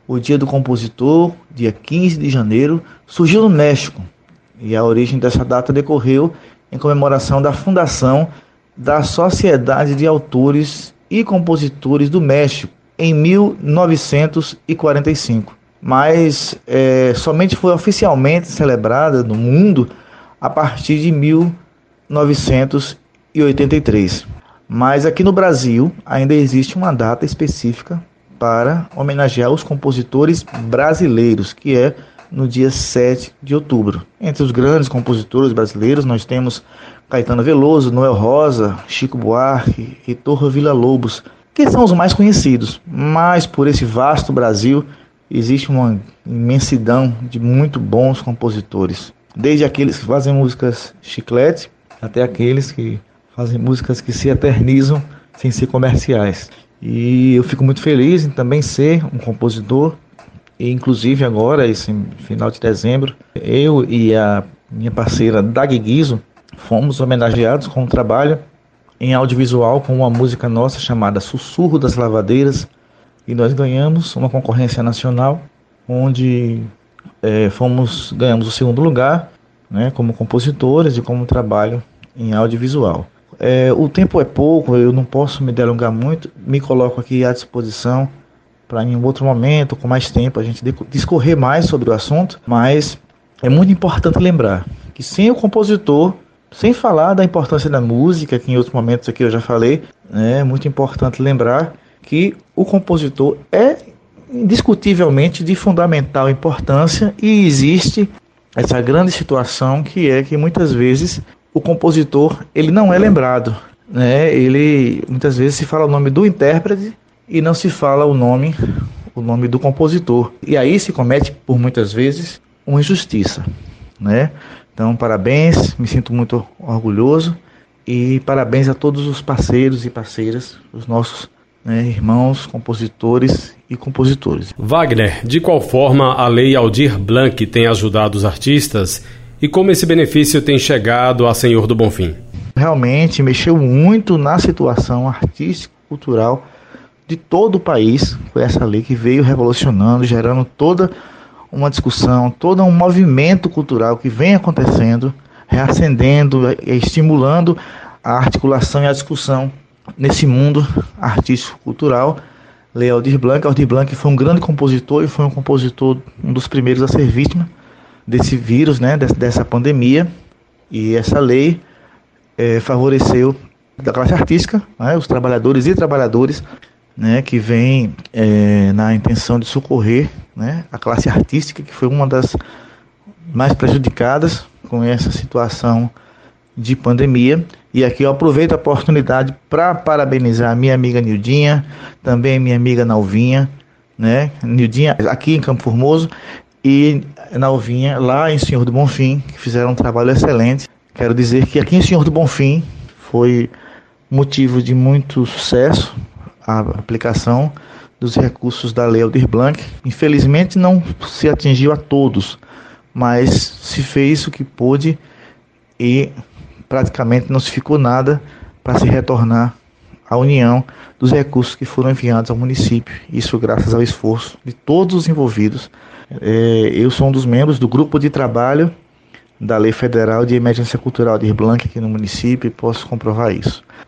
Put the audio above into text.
O Dia do Compositor, dia 15 de janeiro, surgiu no México e a origem dessa data decorreu em comemoração da fundação da Sociedade de Autores e Compositores do México em 1945, mas somente foi oficialmente celebrada no mundo a partir de 1983. Mas aqui no Brasil ainda existe uma data específica para homenagear os compositores brasileiros, que é no dia 7 de outubro. Entre os grandes compositores brasileiros nós temos Caetano Veloso, Noel Rosa, Chico Buarque, Heitor Villa-Lobos, que são os mais conhecidos. Mas por esse vasto Brasil existe uma imensidão de muito bons compositores. Desde aqueles que fazem músicas chiclete até aqueles que fazem músicas que se eternizam sem ser comerciais. E eu fico muito feliz em também ser um compositor. E inclusive agora, esse final de dezembro, eu e a minha parceira Dag Guizo fomos homenageados com um trabalho em audiovisual com uma música nossa chamada Sussurro das Lavadeiras. E nós ganhamos uma concorrência nacional, onde ganhamos o segundo lugar, né, como compositores e como trabalho em audiovisual. O tempo é pouco, eu não posso me delongar muito, me coloco aqui à disposição para em um outro momento, com mais tempo, a gente discorrer mais sobre o assunto, mas é muito importante lembrar que sem o compositor, sem falar da importância da música, que em outros momentos aqui eu já falei, é muito importante lembrar que o compositor é indiscutivelmente de fundamental importância e existe essa grande situação que é que muitas vezes o compositor ele não é lembrado, né? Ele muitas vezes se fala o nome do intérprete e não se fala o nome do compositor. E aí se comete por muitas vezes uma injustiça, né? Então parabéns, me sinto muito orgulhoso e parabéns a todos os parceiros e parceiras, os nossos irmãos, compositores e compositores. Wagner, de qual forma a Lei Aldir Blanc tem ajudado os artistas e como esse benefício tem chegado a Senhor do Bonfim? Realmente mexeu muito na situação artística e cultural de todo o país. Foi essa lei que veio revolucionando, gerando toda uma discussão, todo um movimento cultural que vem acontecendo, reacendendo e estimulando a articulação e a discussão nesse mundo artístico-cultural. Lei Aldir Blanc. Aldir Blanc foi um grande compositor e foi um compositor, um dos primeiros a ser vítima desse vírus, né, dessa pandemia. E essa lei favoreceu a classe artística, né, os trabalhadores e trabalhadoras, né, que vem na intenção de socorrer, né, a classe artística, que foi uma das mais prejudicadas com essa situação de pandemia. E aqui eu aproveito a oportunidade para parabenizar a minha amiga Nildinha, também minha amiga Nalvinha, né? Nildinha aqui em Campo Formoso e Nalvinha lá em Senhor do Bonfim, que fizeram um trabalho excelente. Quero dizer que aqui em Senhor do Bonfim foi motivo de muito sucesso a aplicação dos recursos da Lei Aldir Blanc. Infelizmente não se atingiu a todos, mas se fez o que pôde e praticamente não se ficou nada para se retornar à União dos recursos que foram enviados ao município. Isso graças ao esforço de todos os envolvidos. Eu sou um dos membros do grupo de trabalho da Lei Federal de Emergência Cultural de Blanc aqui no município e posso comprovar isso.